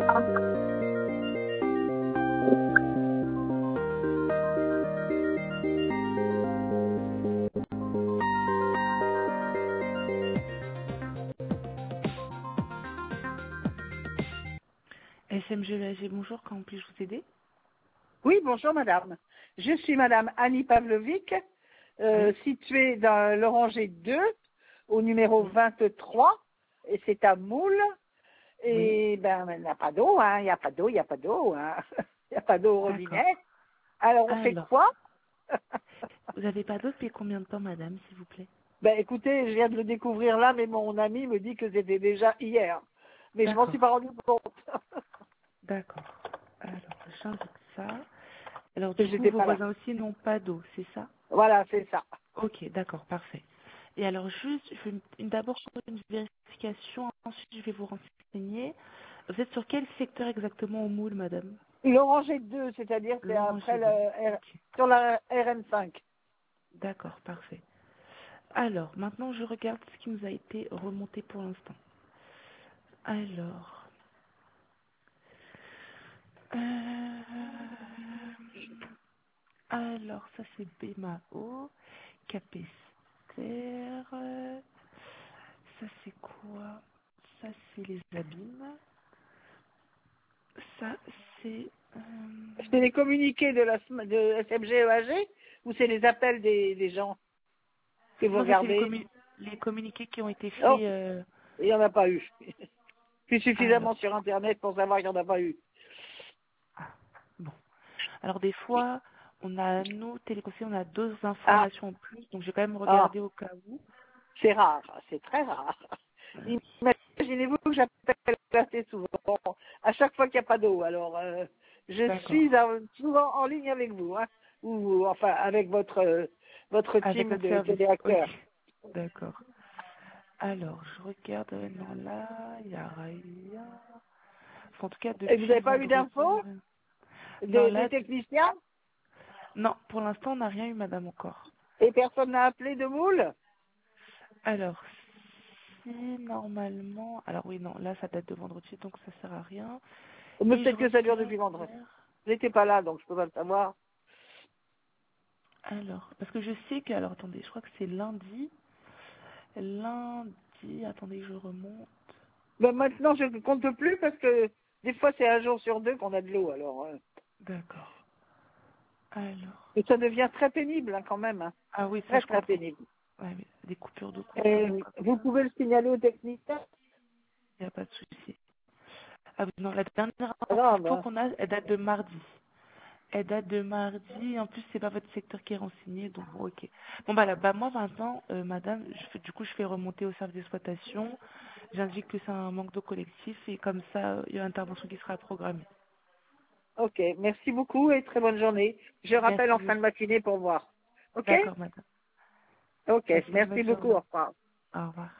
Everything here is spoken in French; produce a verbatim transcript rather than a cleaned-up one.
S M G E A G, bonjour, comment puis-je vous aider? Oui, bonjour madame. Je suis madame Annie Pavlovic, euh, Oui. située dans l'Oranger deux, au numéro Oui. vingt-trois, et c'est à Moule. Oui. Et ben, il n'y a pas d'eau, hein, il n'y a pas d'eau, il n'y a pas d'eau, hein. Il n'y a pas d'eau au D'accord. robinet. Alors on fait Alors, quoi? vous n'avez pas d'eau depuis combien de temps, madame, s'il vous plaît? Ben écoutez, je viens de le découvrir là, mais mon ami me dit que c'était déjà hier. Mais je m'en suis D'accord. pas rendu compte. D'accord. Alors, j'indique ça. Alors, Que du coup, j'étais vos pas là. voisins aussi n'ont pas d'eau, c'est ça? Voilà, c'est ça. Ok, d'accord, parfait. Et alors, juste, je fais une- d'abord une vérification, ensuite je vais vous renseigner. Vous êtes sur quel secteur exactement au Moule, madame? L'Oranger deux, c'est-à-dire c'est après L'Oranger le deux. R- Ok, sur la R N cinq. d'accord, parfait. Alors, maintenant, je regarde ce qui nous a été remonté pour l'instant. Alors, euh, alors ça c'est B M A O, Capesterre. Ça c'est quoi? Ça c'est les abîmes. Ça c'est... euh, C'est les communiqués de, la, sm- de S M G E A G ou c'est les appels des, des gens que vous Non, ça c'est les, regardez? commu- les communiqués qui ont été faits. Oh, euh, il n'y en a pas eu. Je suis suffisamment Alors, sur Internet pour savoir qu'il n'y en a pas eu. ah, bon. Alors des fois, on a, nous, Téléconseil, on a d'autres Ah, informations en plus, donc je vais quand même ah, regarder au cas où. c'est rare, c'est très rare. Ah oui. Imaginez-vous que j'appelle assez souvent, à chaque fois qu'il n'y a pas d'eau. Alors, euh, je suis D'accord. en- souvent en ligne avec vous, hein, ou enfin avec votre euh, votre Avec team notre de service. Ok. téléacteurs. D'accord. Alors, je regarde, euh, non, là, il n'y a rien. Enfin, en tout cas, Et vous depuis n'avez pas eu vendredi. d'infos euh, Non, des, des là, techniciens? non, pour l'instant, on n'a rien eu, madame, encore. Et personne n'a appelé de Moule? Alors, si, normalement... Alors oui, non, là, ça date de vendredi, donc ça sert à rien. Mais Et je peut-être que ça dure regarde... depuis vendredi. Vous n'étiez pas là, donc je peux pas le savoir. Alors, parce que je sais que... Alors, attendez, je crois que c'est lundi. Lundi, attendez, je remonte. Ben maintenant, je ne compte plus parce que des fois, c'est un jour sur deux qu'on a de l'eau. Alors, euh, D'accord. Alors... et ça devient très pénible hein, quand même. Hein. Ah oui, ça, Très, je très comprends. pénible. Ouais, mais des coupures de courant Et comme vous ça, pouvez le signaler aux techniciens? il n'y a pas de souci. Ah oui, non, la dernière Ah non, info ben, qu'on a, elle date de mardi. Elle date de mardi. En plus, c'est pas votre secteur qui est renseigné, donc bon, ok. Bon bah là, bah moi maintenant, euh, madame, je fais, du coup, je fais remonter au service d'exploitation. J'indique que c'est un manque d'eau collectif et comme ça, euh, il y a une intervention qui sera programmée. ok. Merci beaucoup et très bonne journée. Je rappelle en Merci fin de aussi. matinée pour voir. Ok? D'accord, madame. Ok. Passez une Merci bonne beaucoup. journée. Au revoir. Au revoir.